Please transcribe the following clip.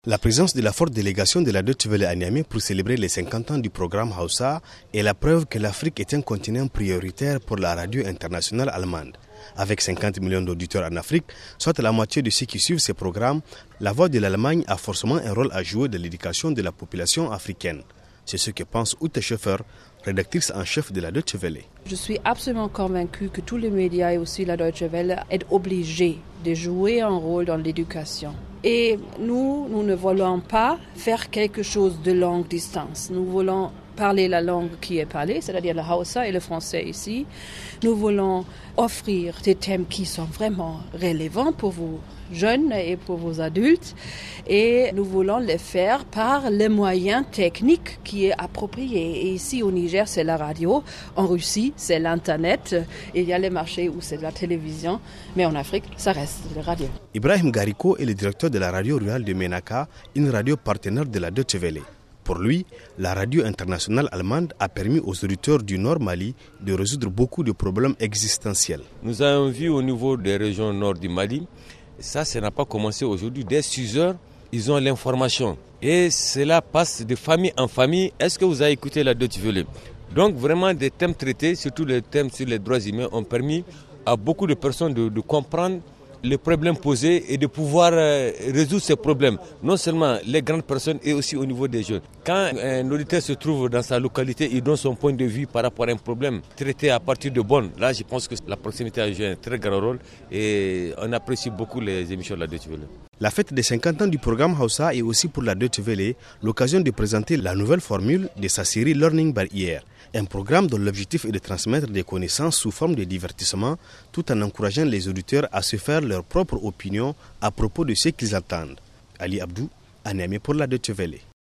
La présence de la forte délégation de la Deutsche Welle à Niamey pour célébrer les 50 ans du programme Hausa est la preuve que l'Afrique est un continent prioritaire pour la radio internationale allemande. Avec 50 millions d'auditeurs en Afrique, soit la moitié de ceux qui suivent ces programmes, la voix de l'Allemagne a forcément un rôle à jouer dans l'éducation de la population africaine. C'est ce que pense Ute Schäfer, rédactrice en chef de la Deutsche Welle. Je suis absolument convaincue que tous les médias et aussi la Deutsche Welle sont obligés de jouer un rôle dans l'éducation. Et nous ne voulons pas faire quelque chose de longue distance. Nous voulons parler la langue qui est parlée, c'est-à-dire le Hausa et le français ici. Nous voulons offrir des thèmes qui sont vraiment relevants pour vous jeunes et pour vos adultes. Et nous voulons les faire par les moyens techniques qui est approprié. Et ici au Niger, c'est la radio. En Russie, c'est l'Internet. Il y a les marchés où c'est la télévision. Mais en Afrique, ça reste la radio. Ibrahim Gariko est le directeur de la radio rurale de Menaka, une radio partenaire de la Deutsche Welle. Pour lui, la radio internationale allemande a permis aux auditeurs du Nord Mali de résoudre beaucoup de problèmes existentiels. Nous avons vu au niveau des régions nord du Mali, ça n'a pas commencé aujourd'hui. Dès 6 heures, ils ont l'information. Et cela passe de famille en famille. Est-ce que vous avez écouté la Deutsche Welle? Donc vraiment des thèmes traités, surtout les thèmes sur les droits humains, ont permis à beaucoup de personnes de comprendre les problèmes posés et de pouvoir résoudre ces problèmes. Non seulement les grandes personnes et aussi au niveau des jeunes. Quand un auditeur se trouve dans sa localité, il donne son point de vue par rapport à un problème traité à partir de Bonn. Là, je pense que la proximité a joué un très grand rôle et on apprécie beaucoup les émissions de la Deutsche Welle. La fête des 50 ans du programme Hausa est aussi pour la Deutsche Welle l'occasion de présenter la nouvelle formule de sa série Learning by Ear, un programme dont l'objectif est de transmettre des connaissances sous forme de divertissement tout en encourageant les auditeurs à se faire leur propre opinion à propos de ce qu'ils entendent. Ali Abdou, à Niamey pour la Deutsche Welle.